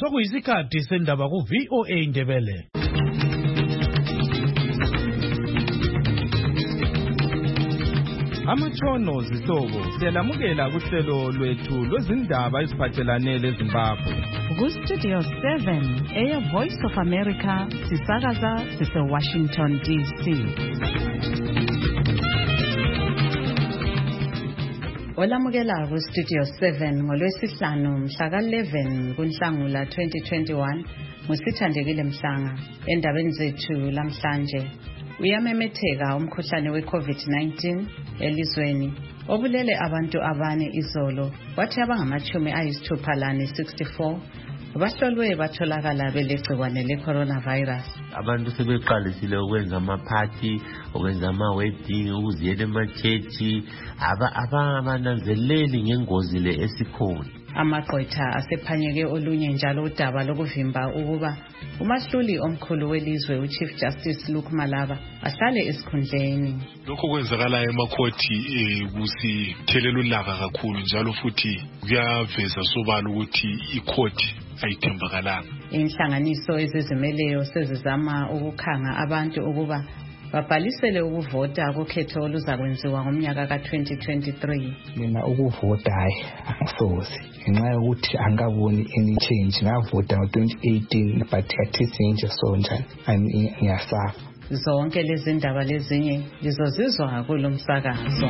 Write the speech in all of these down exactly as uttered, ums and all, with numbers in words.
sokuyisikhathi sendaba ku V O A Ndebele. Amatshono zihlobo siyalamukela kuhlelo lwethu lwezindaba eziphathelane leZimbabwe. Ku Studio seven eya Voice of America sisakaza sise Washington D C. Olamukela ku Studio seven ngolwesihlanu mhla ka eleven kuNhlangula twenty twenty-one musithandekile mhlanga endabeni zethu lamhlanje. Uyamemetheka umkhuhlane we-COVID nineteen elizweni obulele abantu abane izolo kwathi abangamachumi ayisithupha lane sixty-four bahlolwe batholakala belegciwane le-coronavirus. Abantu sebeqalisile ukwenza ama-party, ukwenza ama-wedding, ukuziyela emachechi, aba abananzeleli ngengozi le esikhona. Amagqwetha asephanyeke olunye njalo udaba lokuvimba ukuba umahluli omkhulu welizwe uChief Justice Luke Malaba ahlale esikhundleni. Lokho kwenzakala emakhoti kusithelelela ulaka kakhulu njalo futhi kuyaveza sobala ukuthi ikhoti ayithembakalanga. Inhlanganiso ezizimeleyo sezizama ukukhanga abantu ukuba babhalisele ukuvota kukhetho oluzakwenziwa ngomnyaka ka twenty twenty-three. Mina ukuvota hayi angisozi ngenxa yokuthi angaboni any change. Ngavota ngo twenty eighteen but athisenje so njani ngiyasafa. Zonke lezi ndaba lezinye lizozizwa kulomsakazo.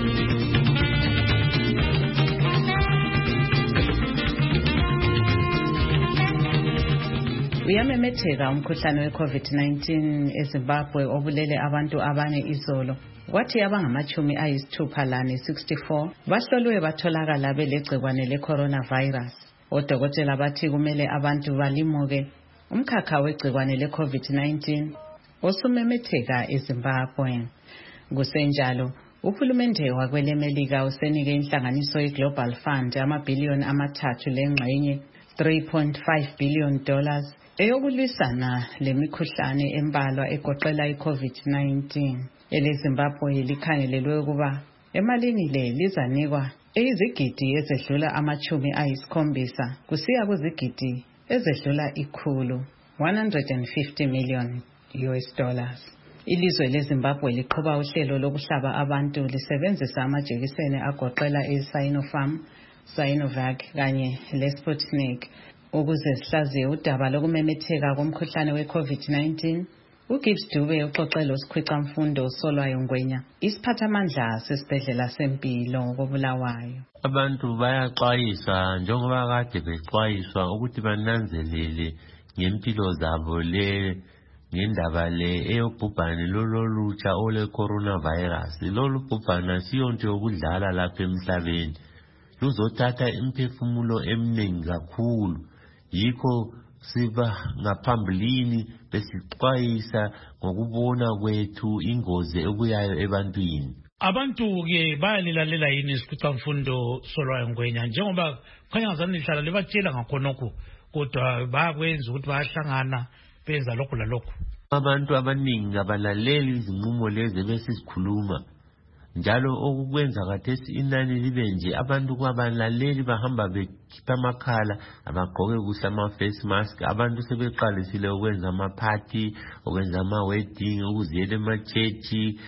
Uyamemetheka umkhuhlane we-COVID nineteen eZimbabwe obulele abantu abane izolo. Kwathi abangamachumi ayisithupha lane sixty-four bahlolwe batholakala belegciwane le-coronavirus. Odokotela bathi kumele abantu balimuke umkhakha wegciwane le-COVID nineteen osumemetheka eZimbabwe. Kusenjalo uhulumende wakwelemelika usenike inhlanganiso ye-Global Fund amabhiliyoni amathathu lengxenye three point five billion dollars eyokulwisana lemikhuhlane embalwa egoqela i-COVID nineteen. EleZimbabwe likhangelelwe ukuba emalini le lizanikwa izigidi ezedlula amachumi ayisikhombisa kusiya kuzigidi ezedlula ikhulu one hundred fifty million U S dollars. Ilizwe leZimbabwe liqhuba uhlelo lokuhlaba abantu lisebenzisa amajekiseni agoqela i-Sinopharm, Sinovac kanye le-Sputnik ukuze sihlaziye udaba lokumemetheka komkhuhlane we-COVID nineteen. uGibbs Dube uxoxela usikhwicamfundo uSolwayo Ngwenya isiphathamandla sesibhedlela sempilo koBulawayo. Abantu bayaxwayiswa njengoba kade bexwayiswa ukuthi bananzelele ngempilo zabo le ngendaba le eyobhubhane lololutsha ole coronavirus. Lolu bhubhane siyonto yokudlala lapha emhlabeni, luzothatha imphefumulo eminingi kakhulu. Yikho siba ngaphambilini besixwayisa ngokubona kwethu ingozi ekuyayo ebantwini. Abantu ke bayalilalela yini isikhwicamfundo Solwayo Ngwenya njengoba khanya ngazani lihlala libatshela ngakhonokho kodwa bayakwenza ukuthi bayahlangana benza lokho lalokho? Abantu abaningi abalaleli izinqumo lezi besisikhuluma njalo okukwenza kathesi inani libe nje abantu kwabalaleli bahamba bekhipha amakhala abagqoke kuhle ama-face mask. Abantu sebeqalisile ukwenza ama-party, ukwenza ama-wedding, ukuziyela emachechi,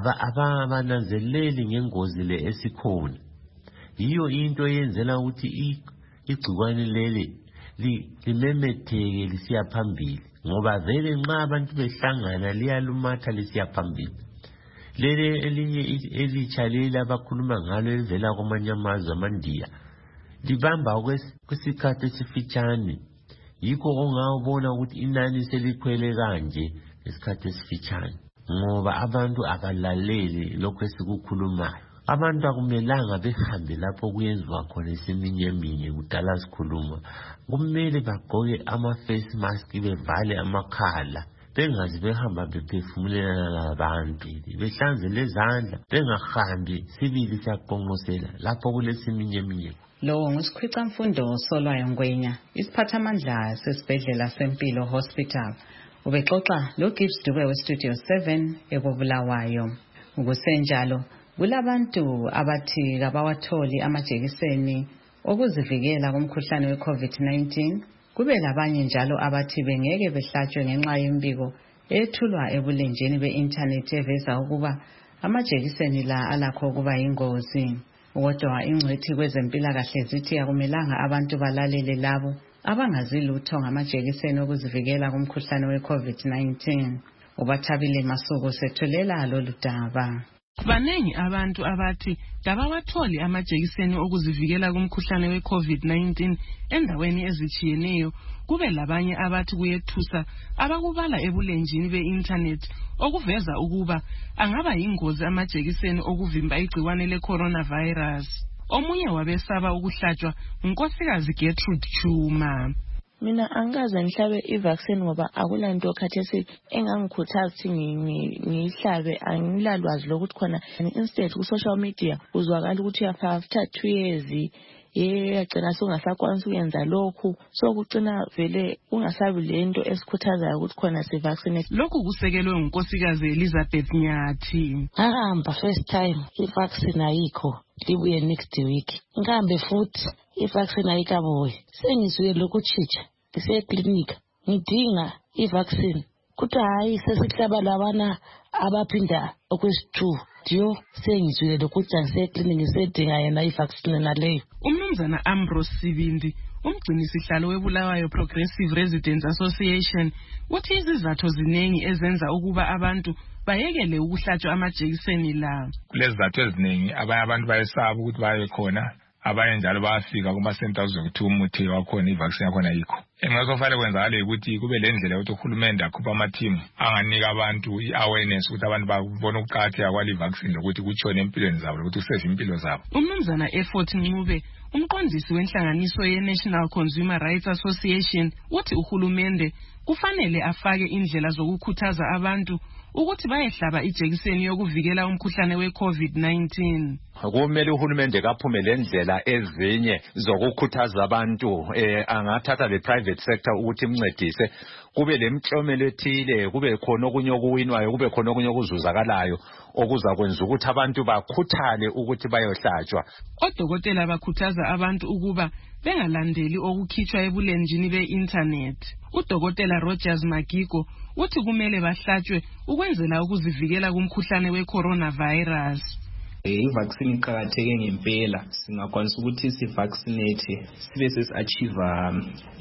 abananzeleli ngengozi le esikhona. Yiyo into yenzela ukuthi igcikwane leli limemetheke lisiya phambili ngoba vele nxa abantu behlangana liyalumatha lisiya phambili. Lele elinye elitsha leli abakhuluma ngalo elivela kwamanye amazwe amaNdiya libamba kwesikhathi esifitshane. Yikho ongawubona ukuthi inani selikhwele kanje ngesikhathi esifitshane ngoba abantu abalaleli lokho esikukhulumayo. Abantu akumelanga behambe lapho kuyenziwa khona isiminyeminya kudala sikhuluma. Kumele bagqoke ama-face mask bevale amakhala. Bengazi behamba bephefumulelana labantu, behlanze lezandla, bengahambi sibili siyaqonqosela lapho kulesiminyeminya. Lo ngusikhwicamfundo Solwayo Ngwenya isiphathamandla sesibhedlela sempilo hospital. Ubexoxa lo Gibbs Dube we-Studio seven ekobulawayo. Ukusenjalo kulabantu abathi kabawatholi amajekiseni okuzivikela kumkhuhlane we-COVID nineteen Kube labanye njalo abathi bengeke behlatshwe ngenxa yembiko ethulwa ebulenjini be-internet eveza ukuba amajekiseni la alakho ukuba yingozi. Kodwa ingcwethi kwezempilakahle zithi akumelanga abantu balalele labo abangazi lutho ngamajekiseni okuzivikela kumkhuhlane we-COVID nineteen. Ubathabile Masuku sethulela lolu daba. Banengi abantu abathi kabawatholi amajekiseni okuzivikela kumkhuhlane we-COVID nineteen endaweni ezitshiyeneyo. Kube labanye abathi kuyethusa abakubala ebulenjini be-internet okuveza ukuba angaba yingozi amajekiseni okuvimba igciwane le-coronavirus. Omunye wabesaba ukuhlatshwa unkosikazi Gertrude Chuma. Mina angaze ngihlabe i-vaccine ngoba akulanto khathesi engangikhuthaza ukuthi ngihlabe, angilalwazi lokuthi khona instead ku social media uzwakala ukuthi after two years yeyagcina sungasakwanisa ukuyenza lokhu, so kucina vele ungasabi lento esikhuthazayo ukuthi khona si vaccinate. Lokhu kusekelwe unkosikazi Elizabeth Nyathi. Ngahamba first time i-vaccine ayikho, libuye next week ngihambe futhi i-vaccine ayikabuye. Sengizwe lokuchicha ngiseclinic ngidinga i-vaccine kuthi hayi sesihlaba labana abaphinda okwesi-two ndio sengizwe lokuthi ngiseclinic ngisedinga yena i-vaccine naleyo. Umnumzana Ambrose Sibindi umgcinisihlalo weBulawayo Progressive Residents Association uthi izizathu ziningi ezenza ukuba abantu bayekele ukuhlatshwa amajekiseni la. Kulezizathu eziningi abanye abantu bayesaba ukuthi baye khona, abanye njalo bayafika kuma centers zokuthi umuthi wakhona i-vaccine yakhona yikho. Engasofanele kwenzakale ukuthi kube lendlela yokuthi uhulumende akhupha ama-team anganika abantu i-awareness ukuthi abantu babone ukuqakatheka kwale vaccine lokuthi kutshone empilweni zabo ukuthi kuseve impilo zabo. Umnumzana Effort Ncube umqondisi wenhlanganiso ye-National Consumer Rights Association uthi uhulumende kufanele afake indlela zokukhuthaza abantu ukuthi bayehlaba ijekiseni yokuvikela umkhuhlane we-COVID nineteen. Kumele uhulumende kaphume lendlela ezinye zokukhuthaza abantu eh angathatha le private sector ukuthi imncedise kube lemhlomelo ethile, kube khona okunye okuwinwayo, kube khona okunye okuzuzakalayo okuza kwenza ukuthi abantu bakhuthale ukuthi bayohlatshwa. Odokotela bakhuthaza abantu ukuba bengalandeli okukhitshwa ebulenjini be-internet. Udokotela Rogers Magigo uthi kumele bahlatshwe ukwenzela ukuzivikela kumkhuhlane we-coronavirus. I-vaccine iqakatheke ngempela, singakwanisa ukuthi si-vaccinate sibe sesi-achieve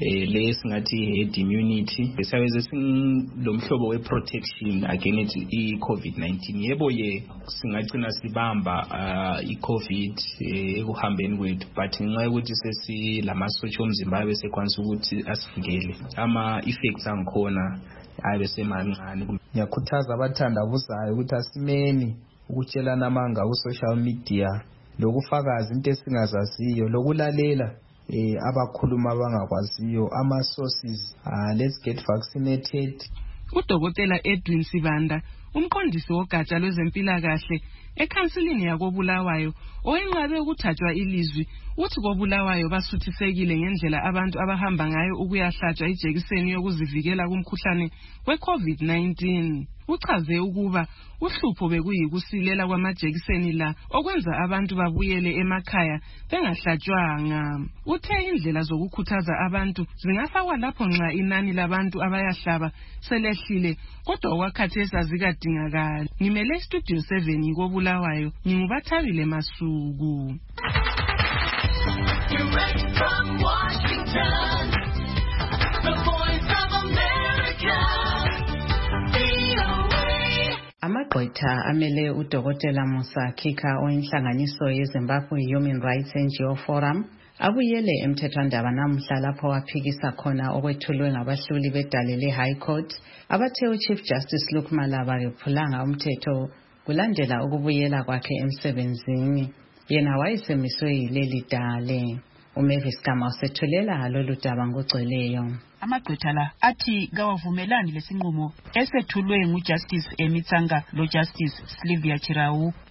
le singathi herd immunity besaweze singilomhlobo we-protection against i-COVID nineteen. Yebo ye singagcina sibamba i-COVID ekuhambeni kwethu, but ngenxa yokuthi sesilamasosha omzimba besekwanisa ukuthi asivikele ama-effects angikhona abe semancane. Ngiyakhuthaza abathandabuzayo ukuthi asimeni ukutshelana amanga ku social media lokufakaza into esingazaziyo lokulalela eh abakhuluma abangakwaziyo ama sources. uh, let's get vaccinated. Udokotela Edwin Sibanda umqondisi wogatsha lwezempilakahle ekhansilini yakoBulawayo oyenqabe ukuthathwa ilizwi uthi koBulawayo basuthisekile ngendlela abantu abahamba ngayo ukuyahlatshwa ijekiseni yokuzivikela kumkhuhlane we-COVID nineteen. Uchaze ukuba uhlupho bekuyikusilela kwamajekiseni la okwenza abantu babuyele emakhaya bengahlatshwanga. Uthe indlela zokukhuthaza abantu zingafakwa lapho nxa inani labantu abayahlaba selehlile, kodwa okwakhathesi azikadingakali. Ngimele Studio seven koBulawayo, ngingubathabile Masuku. Direct from Washington, the voice of America. Amagqwetha amele udokotela Musa Kika oyinhlanganiso yeZimbabwe Human Rights N G O Forum abuyele emthethwandaba namhla lapho waphikisa khona okwethulwe ngabahluli bedale le-High Court abathe uChief Justice Luke Malaba kephulanga umthetho kulandela ukubuyela kwakhe emsebenzini. Yena wayesemiswe yileli dale. uMavis Gama usethulela lolu daba ngogcweleyo. Amagqwetha la athi kawavumelani lesinqumo esethulwe nguJustice Emitsanga loJustice Sylvia Chirau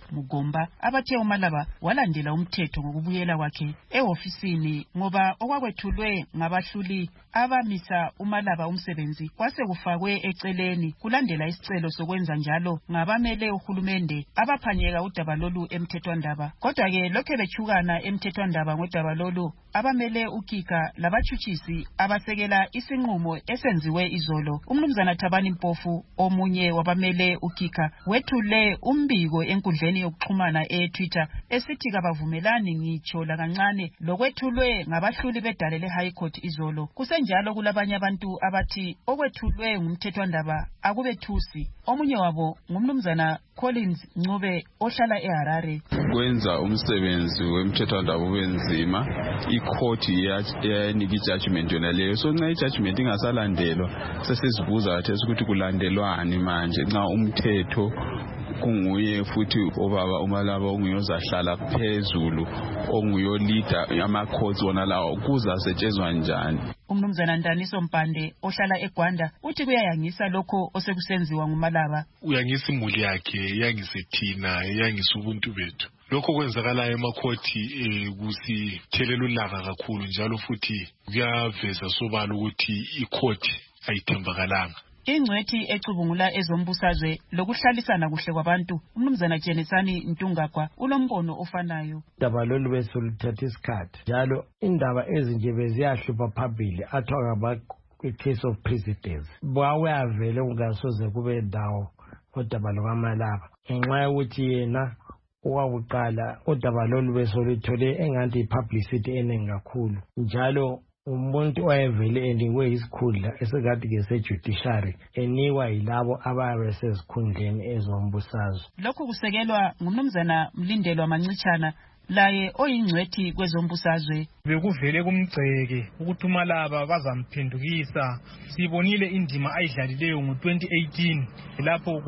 Mugomba abathe uMalaba walandela umthetho ngokubuyela kwakhe ehofisini ngoba okwakwethulwe ngabahluli abamisa uMalaba umsebenzi kwase kufakwe eceleni kulandela isicelo sokwenza njalo ngabamele uhulumende abaphanyeka udaba lolu emthethwandaba. Kodwa ke lokho bechukana emthethwandaba ngodaba lolu abamele ukika labatshutshisi abasekela isinqumo esenziwe izolo. Umnumzana Thabani Mpofu omunye wabamele ukika wethule umbiko enkundleni yokuxhumana e-Twitter esithi kabavumelani ngitsho lakancane lokwethulwe ngabahluli bedale le-High Court izolo. Kusenjalo kulabanye abantu abathi okwethulwe ngumthethwandaba akubethusi. Omunye wabo ngumnumzana Collins Ncube ohlala eHarare. Kwenza umsebenzi wemthethwandaba ubenzima, icourt yanika ijudgment yona leyo. So nxa ijudgment ingasalandelwa sesizibuza kathi ukuthi kulandelwani manje nxa umthetho kunguye futhi obaba uMalaba unguyozahlala phezulu onguyolida ama-courts wona lawo kuzasetshenzwa njani. Umnumzana Ndaniso Mpande ohlala eGwanda uthi kuyayangisa lokho osekusenziwa nguMalaba. Uyangisa imuli yakhe, yangise thina, yangisa ubuntu bethu. Lokho kwenzakalayo emakhoti eh kusithelela ulaka kakhulu njalo futhi kuyaveza sobala ukuthi icourt ayithembakalanga. Ingcwethi ecubungula ezombusazwe lokuhlalisana kuhle kwabantu umnumzana Jenesani Ntungagwa ulombono ofanayo. Daba lolu besoluthatha isikhathi njalo indaba ezinje beziyahlupha phambili athiwa ngaba case of precedence. Bawuyavele ungasoze kube ndawo udaba lwaMalaba ngenxa yokuthi yena owakuqala udaba lolu besolithole engathi publicity eningi kakhulu njalo umuntu wayevele enikwe isikhundla esikade ke sejudiciary enikwa yilabo ababe sezikhundleni ezombusazwe. Lokhu kusekelwa ngumnumzana Mlindelwa Mancitshana laye oyingcwethi kwezombusazwe. Bekuvele kumgceke ukuthi uMalaba bazamphendukisa. Sibonile indima ayidlalileyo ngo twenty eighteen lapho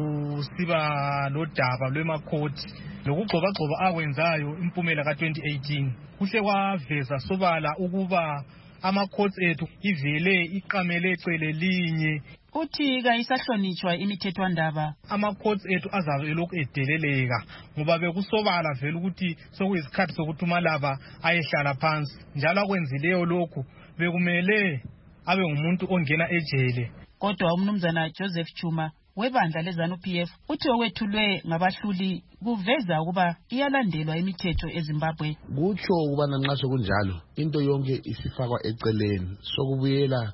kusiba lodaba lwemakhoti lokugxobagxoba akwenzayo impumela ka twenty eighteen. Kuhle kwaveza sobala ukuba ama-courts ethu ivele iqamele ecele linye. Uthi kayisahlonitshwa imithethwandaba. Ama-courts ethu azabe elokhu edeleleka ngoba bekusobala vele ukuthi sokuyisikhathi sokuthi uMalaba ayehlala phansi njalo akwenzileyo lokhu bekumele abe ngumuntu ongena ejele. Kodwa umnumzana Joseph Chuma webandla leZANU-P F uthi owethulwe ngabahluli kuveza ukuba iyalandelwa imithetho eZimbabwe. Kutsho ukubana nxa sokunjalo into yonke isifakwa eceleni sokubuyela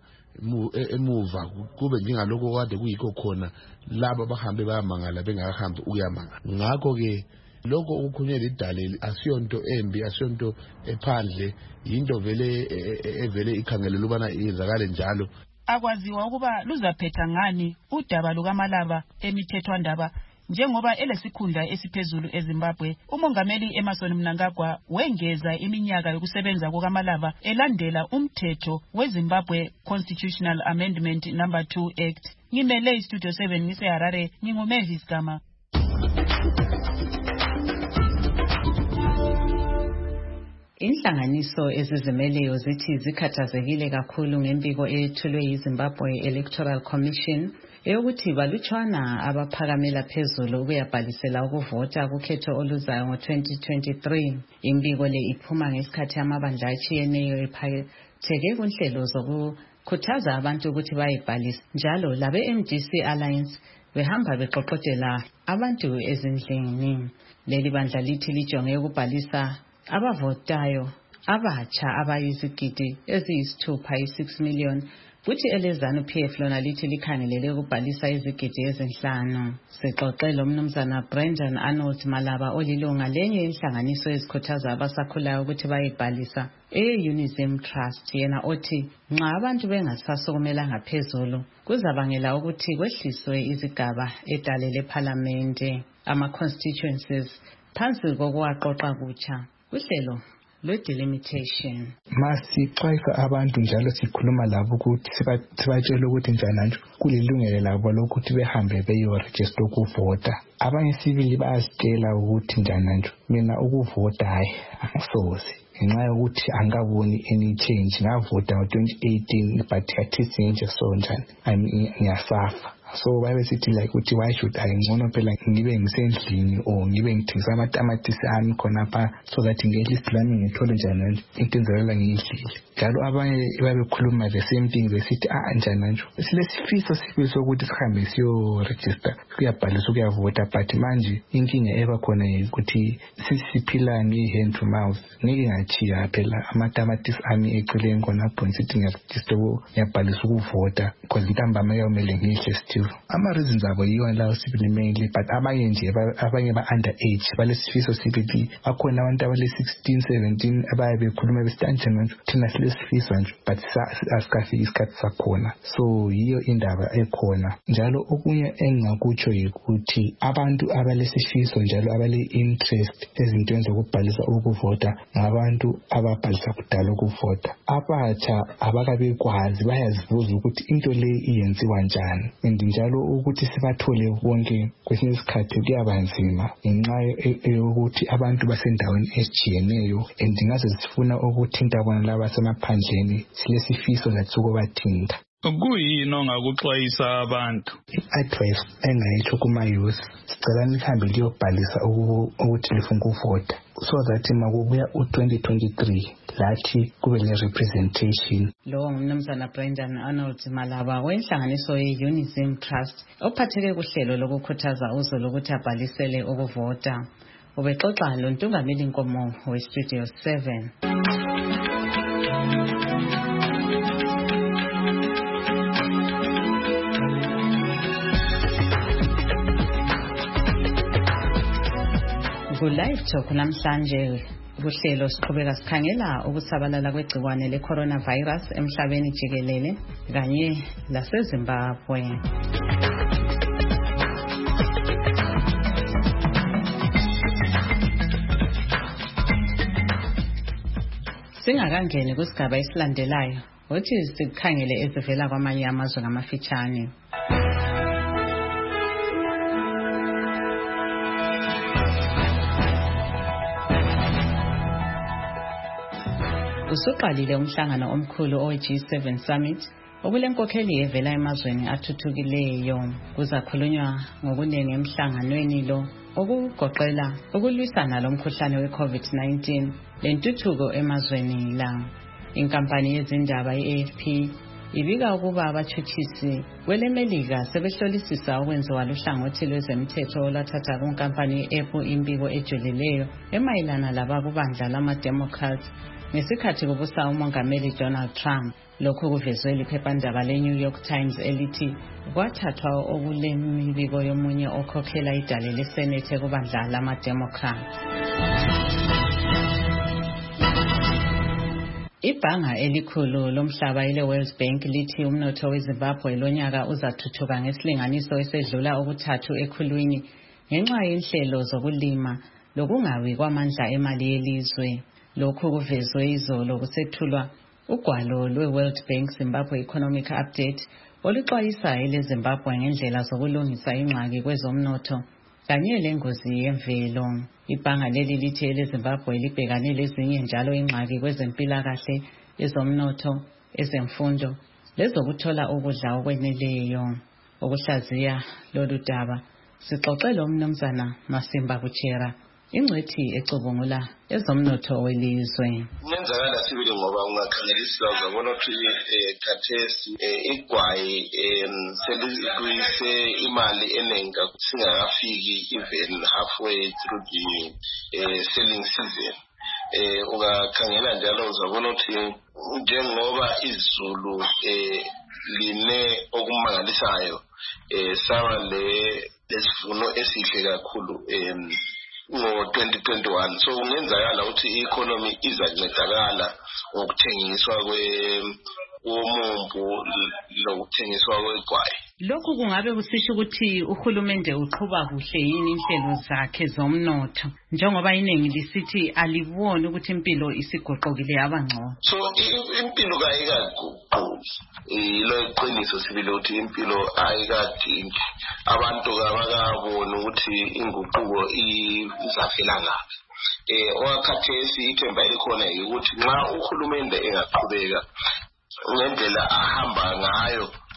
emuva kube njengalokho kade kuyikho khona laba bahambe bayamangala bengakahambi ukuyamangala. Ngakho ke lokho ukukhunyela idaleli asiyonto embi asiyonto ephandle into vele evele ikhangelele ubana iyenzakale njalo. Akwaziwa ukuba luzaphetha ngani udaba lukaMalaba emithethwandaba njengoba elesikhundla esiphezulu eZimbabwe. Umongameli Emmerson Mnangagwa wengeza iminyaka yokusebenza kukaMalaba elandela umthetho weZimbabwe Constitutional Amendment number two Act. Ngimele istudio seven ngiseHarare nginguMavis Gama. Inhlanganiso ezizimeleyo zithi zikhathazekile kakhulu ngembiko ethulwe yiZimbabwe Electoral Commission eyokuthi balutshwana abaphakamela phezulu ukuyabhalisela ukuvota kukhetho oluzayo ngo twenty twenty-three. Imbiko le iphuma ngesikhathi amabandla atshiyeneyo ephatheke kunhlelo zokukhuthaza abantu ukuthi bayibhalise njalo labe M D C Alliance behamba beqoqodela abantu ezindlini. Leli bandla lithi lijonge ukubhalisa abavotayo abatsha abayizigidi eziyisithupha i-six million futhi eleZANU-P F lona lithi likhangelele ukubhalisa izigidi ezinhlanu. Sixoxe lomnumzana Brendan Arnold Malaba olilunga lenye inhlanganiso ezikhuthaza abasakhulayo ukuthi bayibhalisa e-Unizim Trust. Yena othi nxa abantu bengasasukumelanga phezulu kuzabangela ukuthi kwehliswe izigaba edale lePhalamende ama-constituencies phansi kokuwaqoqa kutsha kuhlelo lwe-delimitation. Masixwayisa abantu njalo sikhuluma labo ukuthi sibatshela ukuthi njalo kulilungelo labo lokuthi behambe beyorejista ukuvota. Abanye sibili bayasitshela ukuthi njalo mina ukuvota hayi angisoze ngenxa yokuthi angaboni any change. Ngavota ngo twenty eighteen but yathi nje so njani ngiyasafa. so babe sithi like uthi why should I ngcono phela ngibe ngisendlini or ngibe ngithengisa amatamatisi ami khonapha so that at least lami ngithole njani into enzelela ngiyidlile. Njalo abanye babekhuluma the same thing besithi ah njani nje silesifiso sifiso ukuthi sihambe siyo register kuyabhalisa ukuyavota but manje inkinga eba khona ukuthi sisiphila nge-hand to mouth ngeke ngachiya phela amatamatisi ami eceleni khonapho ngithi ngiyaregister ngiyabhalisa ukuvota because intambama yomele ngidle still. Ama-reasons abo yiyo lawo sibili mainly but abanye nje abanye ba-under age balesifiso sibili bakhona abantu abale-sixteen seventeen abaye bekhuluma besitanje manje thina silesifiso nje but asikafiki isikhathi sakhona so yiyo indaba ekhona. Njalo okunye engingakutsho yikuthi abantu abalesifiso njalo abale-interest ezintweni zokubhalisa ukuvota ngabantu ababhalisa kudala ukuvota. Abatsha abakabekwazi bayazibuza ukuthi into le iyenziwa njani and njalo ukuthi sibathole bonke kwesinye isikhathi kuyabanzima ngenxa yokuthi abantu basendaweni ezijiyeneyo and ngaze sifuna ukuthinta bona laba semaphandleni silesifiso latsukobathinta. Kuyini ongakuxwayisa abantu? I-advice engayitsho kuma-youth sicela nihambe liyobhalisa ukuthi lifuna ukuvota so that makubuya u-twenty twenty-three lathi kube le-representation. Lo ngumnumzana Brendan Arnold Malaba wenhlanganiso ye-Unism Trust ophatheke kuhlelo lokukhuthaza uzulu ukuthi abhalisele ukuvota. Ubexoxa lo Ntungameli Nkomo we-Studio seven. Ku-live talk namhlanje kuhlelo siqhubeka sikhangela ukusabalala kwegciwane le-coronavirus emhlabeni jikelele kanye laseZimbabwe. Singakangeni kusigaba esilandelayo uthi sikhangele ezivela kwamanye amazwe ngamafitshane. Usuqalile umhlangano omkhulu owe-G seven Summit okulenkokheli evela emazweni athuthukileyo. Kuzakhulunywa ngokuningi emhlanganweni lo okugoqela ukulwisana lomkhuhlane we-COVID nineteen lentuthuko emazweni la. Inkampani yezindaba i-A F P ibika ukuba abathuthisi kwelemelika sebehlolisisa ukwenziwa luhlangothi lwezemthetho olwathatha kunkampani i-Apple imbiko ejulileyo emayelana labakubandla lama-Democrats ngesikhathi kubusa umongameli Donald Trump. Lokhu kuvezwe liphephandaba le-New York Times elithi kwathathwa okulemibiko yomunye okhokhela idale lesenethe kubandla lama-Democrats. Ibhanga elikhulu lomhlaba ile-World Bank lithi umnotho weZimbabwe lonyaka uzathuthuka ngesilinganiso esedlula ukuthathu ekhulwini ngenxa yenhlelo zokulima lokungawi kwamandla emali yelizwe. Lokhu kuvezwe izolo kusethulwa ugwalo lwe-World Bank Zimbabwe Economic Update oluxwayisa eleZimbabwe ngendlela zokulungisa ingxaki kwezomnotho kanye lengozi yemvelo. Ibhanga leli lithi eleZimbabwe libhekane lezinye njalo ingxaki kwezempilakahle, ezomnotho, ezemfundo lezokuthola ukudla okweneleyo. Ukuhlaziya lolu daba sixoxele umnumzana Masimba Kuchera ingcwethi ecubungula ezomnotho welizwe. Ngenzakala sibili ngoba ungakhangeliswa uzabona ukuthi khathesi igwayi selise imali eningi singakafiki even halfway through the selling season. Ungakhangela njalo uzabona ukuthi njengoba izulu line okumangalisayo saba le lesivuno esihle kakhulu ngo-twenty twenty-one. So ungenzakala ukuthi i-economy izancedakala ngokuthengiswa kwomumbu lokuthengiswa kwegwayi. Lokhu kungabe kusisho ukuthi uhulumende uqhuba kuhle yini inhlelo zakhe zomnotho njengoba iningi lisithi aliboni ukuthi impilo isigoqokile yabangcono. So impilo kayikaguquki. Ilo iqiniso sibile ukuthi impilo ayikadingi. Abantu abakabona ukuthi inguquko izafela ngaphi. Eh owakhathesi ithemba elikhona ukuthi nxa uhulumende engaqhubeka ngendlela ahamba ngayo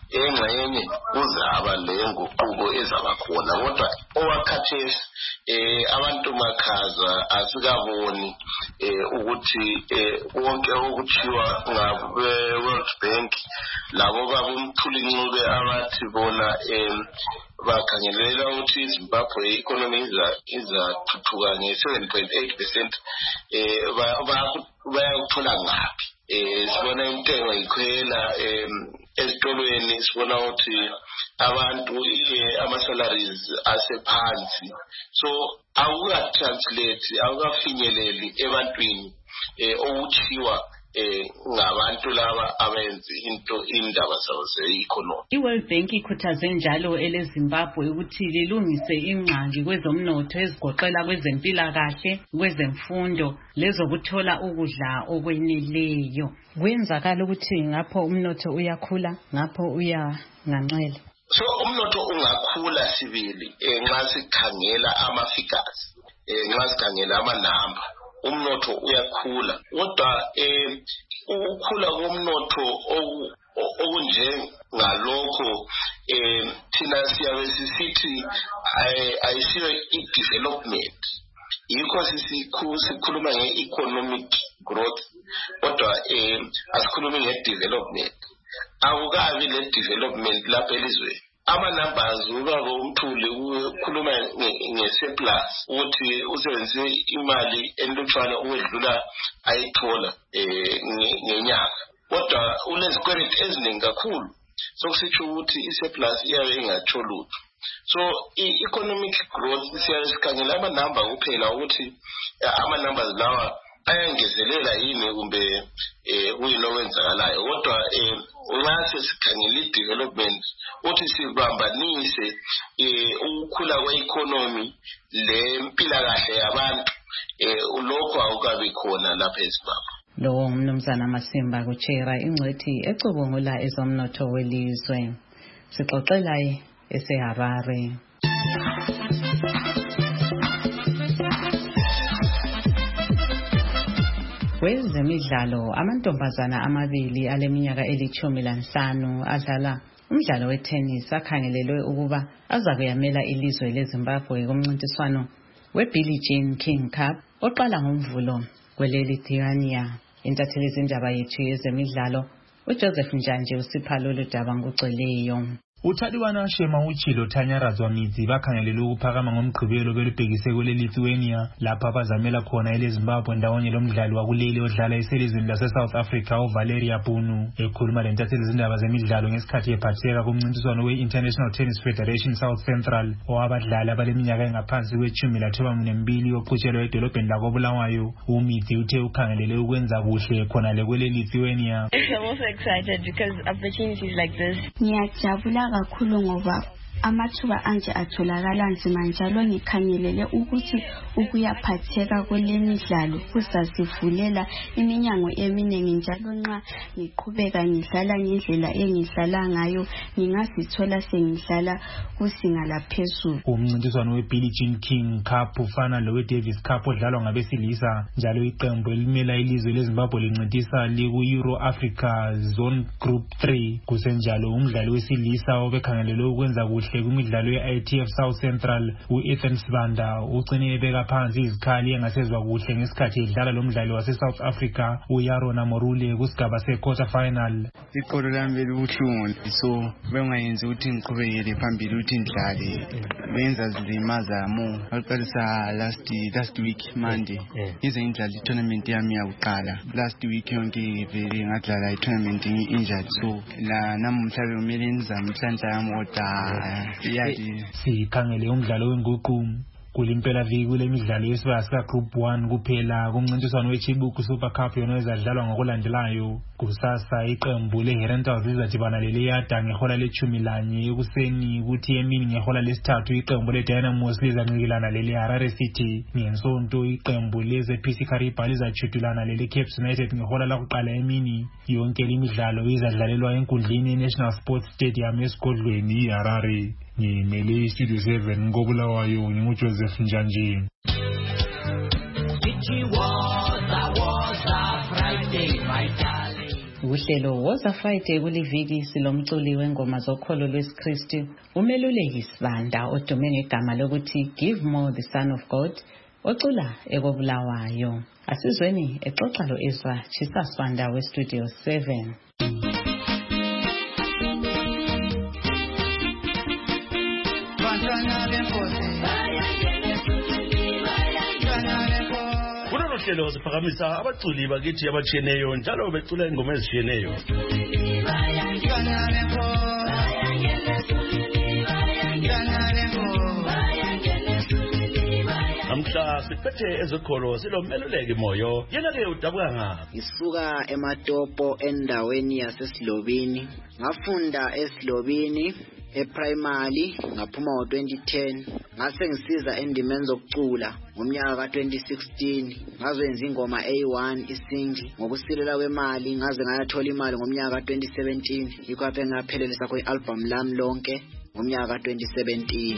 engxenye kuzaba lenguquko ezabakhona kodwa owakhathesi eh abantu makhaza asikaboni eh ukuthi eh wonke okuthiwa ngabe World Bank labo babumthuli ncube abathi bona eh bakhangelela ukuthi iZimbabwe economy iza thuthuka nge seven point eight percent eh bayakuthola ngaphi eh sibona intengo ikhwela ezitolweni sibona ukuthi abantu ama salaries asephansi so awuka translate awukafinyeleli ebantwini eh okuthiwa eh ngabantu laba abenza into indaba zabo ze-economy. I-World Bank ikhuthaze njalo eleZimbabwe ukuthi lilungise ingxaki kwezomnotho ezigoqela kwezempilakahle, kwezemfundo, lezokuthola ukudla okweneleyo. Kwenzakala ukuthi ngapho umnotho uyakhula, ngapho uyangancela. So umnotho ungakhula sibili nxa sikhangela ama-figures, nxa sikhangela ama-number. Umnotho uyakhula kodwa eh ukukhula komnotho okunje ngalokho eh thina siyabe sisithi ayisiwe i-development yikho sikhuluma nge-economic growth kodwa eh asikhulumi nge-development akukabi le-development lapha elizweni. Ama-numbers ubaba umthuli ukhuluma nge-surplus ukuthi usebenzise imali enlutshwana ukwedlula ayithola ngenyanga kodwa unezikweleti eziningi kakhulu sokusitsho ukuthi i-surplus iyabe ingatsho lutho. So i-economic growth siyabe sikhangela ama-number kuphela ukuthi ama-numbers lawa ayangezelela yini kumbe kuyini okwenzakalayo kodwa nxa sesikhangela i-development uthi sibambanise ukukhula kwe-economy lempilakahle yabantu lokho awukabi khona lapha eZimbabwe. Lo mnumzana Masimba kuchera ingcwethi ecubungula ezomnotho welizwe. Sixoxela eseHarare. Kwezemidlalo amantombazana amabili aleminyaka elithumi lanhlanu adlala umdlalo wetennis akhangelelwe ukuba azakuyamela ilizwe leZimbabwe kumncintiswano weBillie Jean King Cup oqala ngomvulo kweleLithuania. Intatheli izindaba yethu yezemidlalo uJoseph Njanje usipha lolu daba ngugcweleyo. uThadiwana Shema uchilo Thanyaradzwa Midzi bakhangelele ukuphakama ngomgqibelo belubhekise kweleLithuania lapha abazamela khona eleZimbabwe ndawonye lomdlali wakuleli odlala eselizweni lase-South Africa uValeria Bunu. Ekhuluma lentatheli izindaba zemidlalo ngesikhathi ephatheka kumncintiswano we-International Tennis Federation South Central owabadlali abaleminyaka engaphansi kwechumi lathobambili oqhutshelwa edolobheni lakoBulawayo, uMidzi uthe ukhangelele ukwenza kuhle khona le kweleLithuania. I'm also excited because opportunities like this. Ngiyajabula kakhulu ngoba amathuba anje atholakala nzima njalo ngikhangelele ukuthi ukuyaphatheka kwelemidlalo kuzasivulela iminyango eminingi njalo nxa ngiqhubeka ngidlala ngendlela engidlala ngayo ngingazithola sengidlala kusinga laphezulu. Umncintiswano weBillie Jean King Cup ufana lowe Davis Cup odlalwa ngabesilisa njalo iqembu elimela ilizwe leZimbabwe lincintisa liku Euro Africa Zone Group three kusenjalo umdlali wesilisa obekhangelele ukwenza kuhle kumidlalo ye-I T F South Central u-Ethan Sibanda ugcine ebeka phansi izikhali engasezwa kuhle ngesikhathi edlala lo mdlali wase-South Africa uYarona Morule kusigaba se-quarter final. Iqolo lami libuhlungu so bengayenzi ukuthi ngiqhubekele phambili ukuthi ngidlale benza zilimaza mo ngaqalisa last last week Monday ize ngidlala i-tournament yami yakuqala last week yonke vele ngadlala i-tournament ngi-injured so la namhlanje kumele ngizame inhlanhla yami kodwa sikhangele umdlalo wenguqu kulimpela viki kulemidlalo yesibaya sika Group one kuphela kumncintiswano weChibuku Super Cup yona ezadlalwa ngokulandelayo. Kusasa iqembu leHerentals lizadibana leliyada ngehola lechumi lanye ekuseni kuthi emini ngehola lesithathu iqembu leDynamos lizancikilana leleHarare City. Ngensonto iqembu leZP C Kariba lizachudulana leleCapes United ngehola lakuqala emini. Yonke lemidlalo izadlalelwa enkundleni yeNational Sports Stadium esigodlweni iHarare. Ngimele Studio seven ngoBulawayo nginguJoseph Njanje. It was a was a Friday, my darling. Uhlelo Woza Friday kuliviki silomculi wengoma zokholo lwesiKristu umeluleki Sibanda odume ngegama lokuthi Give More the Son of God ocula ekobulawayo. Asizweni exoxa lo Ezra Chisa Sibanda we Studio seven. Kunohlelo siphakamisa abaculi bakithi abatshiyeneyo njalo becula ingoma ezishiyeneyo. Namhla siphethe ezokholo silomeluleki Moyo yena ke udabuka ngaphi? Isuka eMatopo endaweni yaseSilobini. Ngafunda eSilobini e-primary ngaphuma ngo twenty ten, ngase ngisiza endimeni zokucula ngomnyaka ka twenty sixteen, ngazenza ingoma A one isingle ngokusilela kwemali, ngaze ngayathola imali ngomnyaka ka twenty seventeen, yikho lapho ngaphelelisa kwi-album lami lonke ngomnyaka ka twenty seventeen.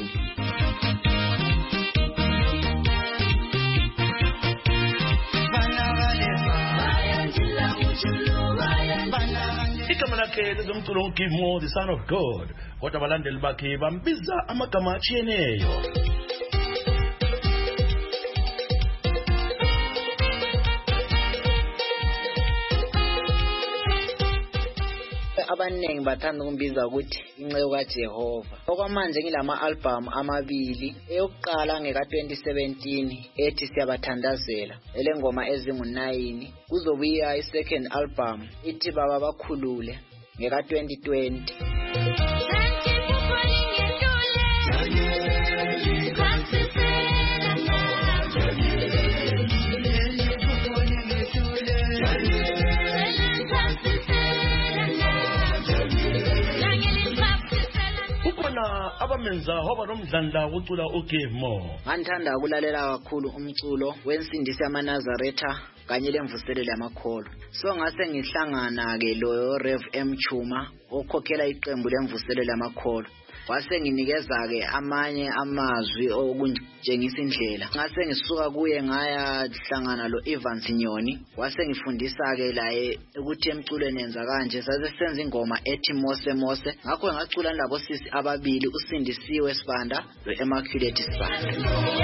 Igama lakhe lezomculo Give More the Son of God, kodwa abalandeli bakhe bambiza amagama atshiyeneyo. Abanengi bathanda ukumbiza ukuthi inceku kaJehova. Okwamanje ngilama album amabili. Eyokuqala ngeka twenty seventeen ethi siyabathandazela, elengoma ezingu nine. Kuzobuya i-second album ithi Baba Bakhulule ngeka twenty twenty. Abamenza hoba nomdlandla ucula uGive More. Ngithanda ukulalela kakhulu umculo wensindisi yamaNazaretha kanye lemvuselelo yamakholo. So ngase ngihlangana ke lo Rev M Chuma okhokhela iqembu lemvuselelo yamakholo. Wase nginikeza ke amanye amazwi okutshengisa indlela. Ngase ngisuka kuye ngaya hlangana lo Evans Nyoni, wase ngifundisa ke la ukuthi emculweni enza kanje. Sase senza ingoma ethi Mose Mose, ngakho ngacula labo sisi ababili, uSindisiwe Sibanda lo Immaculate Sibanda.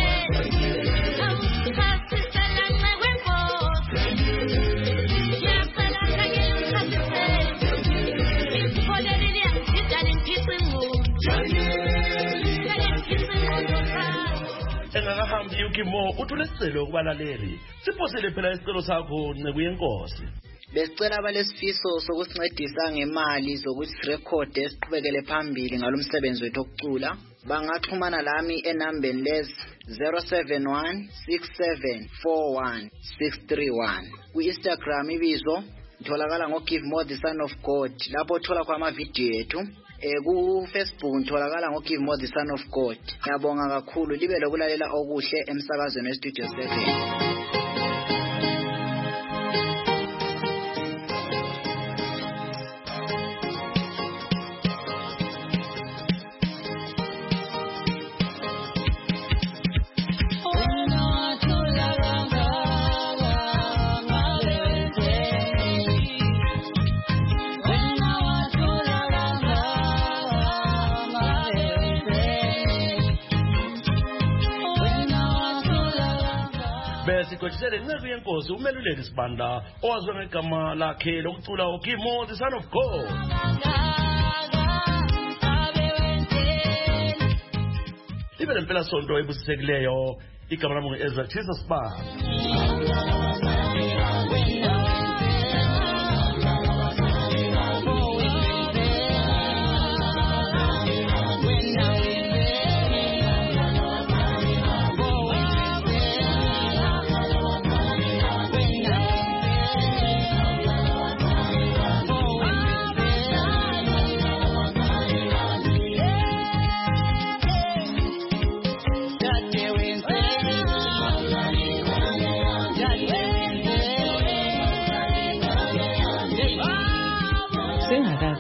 Engakahambi uGive More uthuleselo kubalaleli. Siphosele phela isicelo sakho nceku yenkosi. Besicela abalesifiso sokusincedisa ngemali zokuthi record esiqhubekele phambili ngalomsebenzi wethu okucula. Bangaxhumana lami enambeni lezi zero seven one six seven four one six three one. Ku-Instagram ibizo itholakala ngoGive More the Son of God, lapho uthola kwa amavidiyo ethu. Eh ku Facebook utholakala ngoGive More the Son of God. Ngiyabonga kakhulu, libe lokulalela okuhle emsakazweni weStudio seven. Besikhotshisele nceku yenkosi umeluleki Sibanda owaziwa ngegama lakhe lokucula uGive More the Son of God. Libe lempela sonto ebusisekileyo, igama lami ngu-Ezra Chisa Sibanda. Yeah.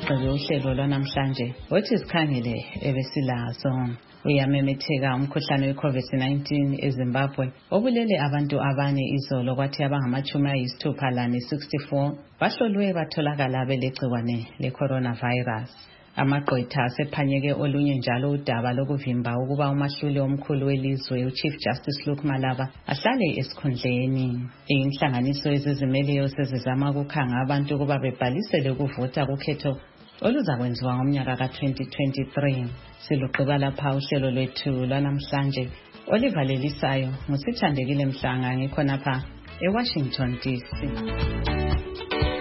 sigqibe uhlelo lwanamhlanje othi sikhangele ebesilazo. Uyamemetheka umkhuhlane we-COVID nineteen eZimbabwe obulele abantu abane izolo kwathi abangamachumi ayisithupha lane sixty-four bahlolwe batholakala belegciwane le-coronavirus. Amagqwetha asephanyeke olunye njalo udaba lokuvimba ukuba umahluli omkhulu welizwe uChief Justice Luke Malaba ahlale esikhundleni. Inhlanganiso ezizimeleyo sezizama ukukhanga abantu ukuba bebhalisele ukuvota kukhetho oluzakwenziwa ngomnyaka ka twenty twenty-three. Siluqhuba lapha uhlelo lwethu lwanamhlanje olivalelisayo ngusithandekile Mhlanga ngikhonapha eWashington D C.